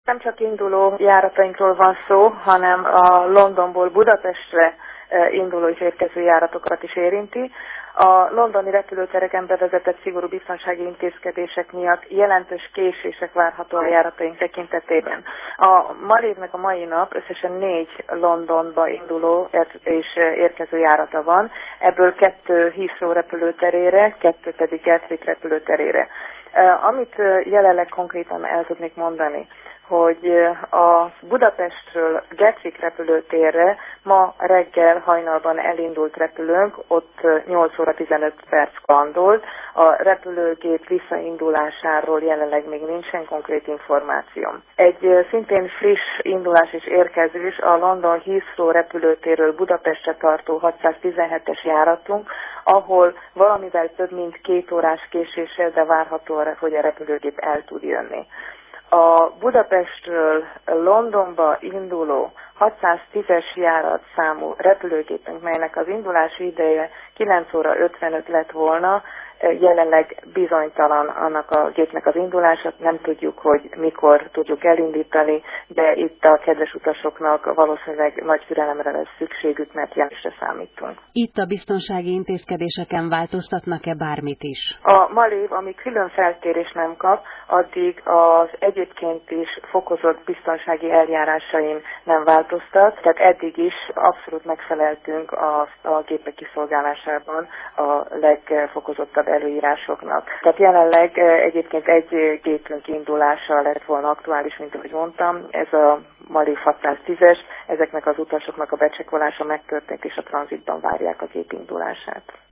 Nem csak induló járatainkról van szó, hanem a Londonból Budapestre induló és érkező járatokat is érinti. A londoni repülőtereken bevezetett szigorú biztonsági intézkedések miatt jelentős késések várható a járataink tekintetében. A Malévnek a mai nap összesen 4 Londonba induló és érkező járata van, ebből 2 Heathrow repülőterére, 2 pedig Gatwick repülőterére. Amit jelenleg konkrétan el tudnék mondani, hogy a Budapestről Gatwick repülőtérre ma reggel hajnalban elindult repülőnk, ott 8 óra 15 perc landolt. A repülőgép visszaindulásáról jelenleg még nincsen konkrét információm. Egy szintén friss indulás és érkezés a London Heathrow repülőtérről Budapestre tartó 617-es járatunk, ahol valamivel több mint 2 órás késéssel, de várható, hogy a repülőgép el tud jönni. A Budapestről Londonba induló 610-es járatszámú repülőgépünk, melynek az indulási ideje 9 óra 55 lett volna, jelenleg bizonytalan annak a gépnek az indulása, nem tudjuk, hogy mikor tudjuk elindítani, de itt a kedves utasoknak valószínűleg nagy türelemre lesz szükségük, mert jelenésre számítunk. Itt a biztonsági intézkedéseken változtatnak-e bármit is? A Malév, ami külön feltérés nem kap, addig az egyébként is fokozott biztonsági eljárásain nem változtat, tehát eddig is abszolút megfeleltünk a gépek kiszolgálásában a legfokozottabb előírásoknak. Tehát jelenleg egyébként egy gépünk indulása lett volna aktuális, mint ahogy mondtam, ez a Malév 610-es, ezeknek az utasoknak a becsekkolása megtörtént, és a tranzitban várják a gép indulását.